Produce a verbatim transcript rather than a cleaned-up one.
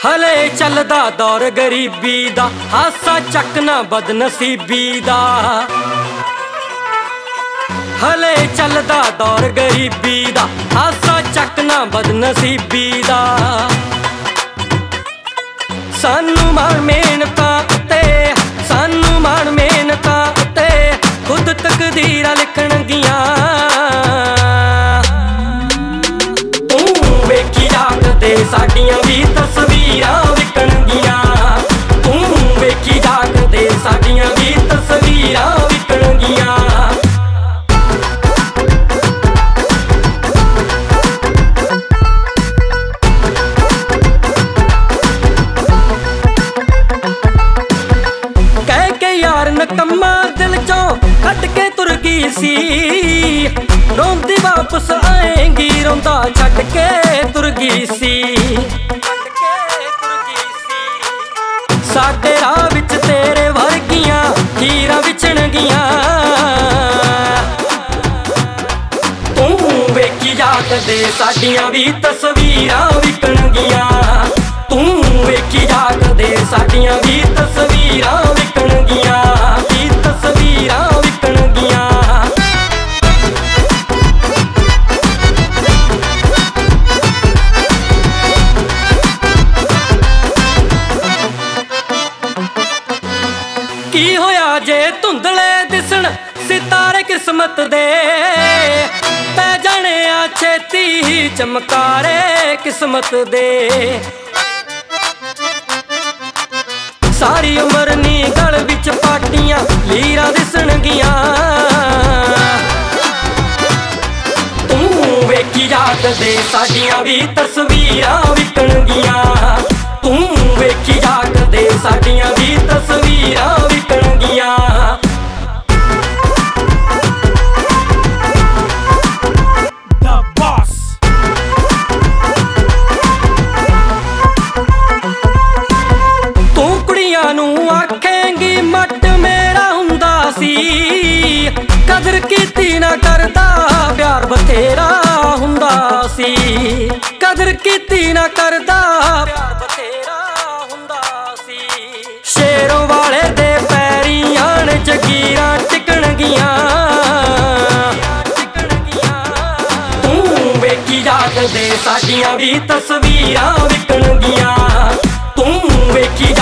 ਹਲੇ ਚੱਲਦਾ ਦੌਰ ਗਰੀਬੀ ਦਾ, ਹਾਸਾ ਚੱਕਣਾ ਬਦਨਸੀਬੀ ਦਾ। ਹਲੇ ਚੱਲਦਾ ਦੌਰ ਗਰੀਬੀ ਦਾ, ਹਾਸਾ ਚੱਕਣਾ ਬਦਨਸੀਬੀ ਦਾ। ਸਾਨੂੰ ਮਾਣ ਮਿਹਨਤਾਂ ਉੱਤੇ, ਸਾਨੂੰ ਮਾਣ ਮਿਹਨਤਾਂ ਉੱਤੇ, ਖੁਦ ਤਕਦੀਰਾਂ ਲਿਖਣਗੀਆਂ। ਤੂੰ ਵੇਖੀ ਜਾਗਦੇ ਸਾਡੀਆਂ ਵੀ ਤਸਵੀਰਾਂ ਵਿਕਣਗੀਆਂ। ਤੂੰ ਵੇਖੀ ਜਾਗਦੇ ਸਾਡੀਆਂ ਵੀ ਤਸਵੀਰਾਂ ਵਿਕਣਗੀਆਂ। ਨਕੰਮਾ ਦਿਲ ਚੋਂ ਕੱਢ ਕੇ ਤੁਰ ਗਈ ਸੀ, ਰੋਂਦੀ ਵਾਪਸ ਆਏਂਗੀ ਰੋਂਦਾ ਛੱਡ ਕੇ ਤੁਰ ਗਈ ਸੀ। ਸਾਡੇ ਰਾਹ ਵਿੱਚ ਤੇਰੇ ਵਰਗੀਆਂ ਹੀਰਾਂ ਵਿਛਣਗੀਆਂ। ਤੂੰ ਵੇਖੀ ਜਾਗਦੇ ਸਾਡੀਆਂ ਵੀ ਤਸਵੀਰਾਂ ਵਿਕਣਗੀਆਂ। ਤੂੰ ਵੇਖੀ ਜਾਗਦੇ ਸਾਡੀਆਂ ਵੀ ਤਸਵੀਰਾਂ ਵਿਕਣਗੀਆਂ। ਵੀ ਤਸਵੀਰਾਂ ਵਿਕਣਗੀਆਂ। ਕੀ ਹੋਇਆ ਜੇ ਧੁੰਦਲੇ ਦਿਸਣ ਸਿਤਾਰੇ ਕਿਸਮਤ ਦੇ, ਪੈ ਜਾਣੇ ਆ ਛੇਤੀ ਚਮਕਾਰੇ ਕਿਸਮਤ ਦੇ। ਸਾਰੀ ਉਮਰ ਨੀ ਗਲ ਵਿੱਚ ਪਾਟੀਆਂ ਲੀਰਾਂ ਦਿਸਣਗੀਆਂ। ਤੂੰ ਵੇਖੀ ਜਾਗਦੇ ਸਾਡੀਆਂ ਵੀ ਤਸਵੀਰਾਂ ਵਿਕਣਗੀਆਂ। ਤੂੰ ਵੇਖੀ ਜਾਗਦੇ ਸਾਡੀਆਂ ਵੀ ਤਸਵੀਰਾਂ ਵਿਕਣਗੀਆਂ। ਨੂੰ ਆਖੇਂਗੀ ਮੱਟ ਮੇਰਾ ਹੁੰਦਾ ਸੀ, ਕਦਰ ਕੀਤੀ ਨਾ ਕਰਦਾ ਪਿਆਰ ਬਥੇਰਾ ਹੁੰਦਾ ਸੀ। ਕਦਰ ਕੀਤੀ ਨਾ ਕਰਦਾ ਪਿਆਰ ਬਥੇਰਾ ਹੁੰਦਾ ਸੀ। ਸ਼ੇਰੋਂ ਵਾਲੇ ਦੇ ਪੈਰੀਂ ਆਣ ਜਗੀਰਾਂ ਟਿਕਣਗੀਆਂ। ਤੂੰ ਵੇਖੀ ਜਾਗਦੇ ਸਾਡੀਆਂ ਵੀ ਤਸਵੀਰਾਂ ਵਿਕਣਗੀਆਂ। ਤੂੰ ਵੇਖੀ